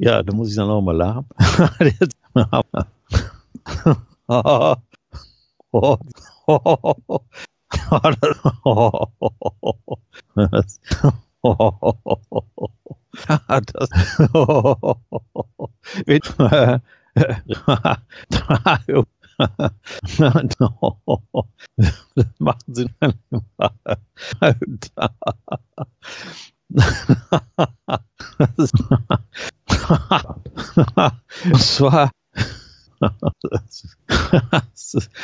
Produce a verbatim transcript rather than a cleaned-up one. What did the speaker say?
Ja, da muss ich dann auch mal lachen. Das, das, das machen sie dann immer. Das war das ist,